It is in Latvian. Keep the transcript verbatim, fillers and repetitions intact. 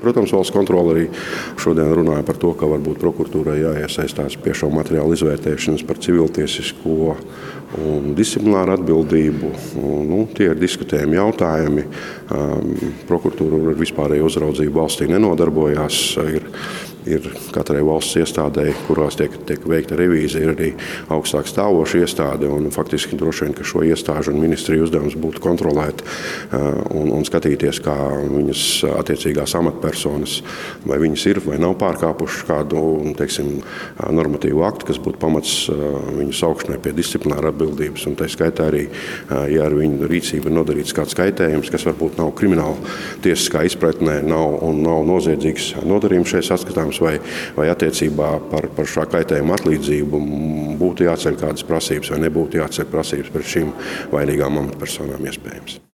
Protams, valsts kontrole arī šodien runāja par to, ka varbūt prokuratūrai jāiesaistās pie šo materiālu izvērtēšanas par civiltiesisko un disciplināru atbildību. Nu, tie ir diskutējami jautājumi. Prokuratūra ar vispārēju uzraudzību valstī nenodarbojās. Ir, ir katrai valsts iestādei, kurās tiek, tiek veikta revīzija, ir arī augstāk stāvoša iestāde. Un faktiski droši vien, ka šo iestāžu un ministriju uzdevums būtu kontrolēt un, un skatīties, kā viņas attiecīgās amatpersonas, vai viņas ir vai nav pārkāpušas kādu, teiksim, normatīvu aktu, kas būtu pamats viņu saukšanai pie disciplināra atbildības. Un tā skaitā arī, ja ar viņu rīcību ir nodarīts kāds kaitējums, kas varbūt nav krimināla tiesiskā izpratnē, nav un nav noziedzīgs nodarījums šeit saskatāms, vai, vai attiecībā par, par šā kaitējuma atlīdzību būtu jāceļ kādas prasības vai nebūtu jāceļ prasības pret šīm vainīgām amatpersonām iespējams.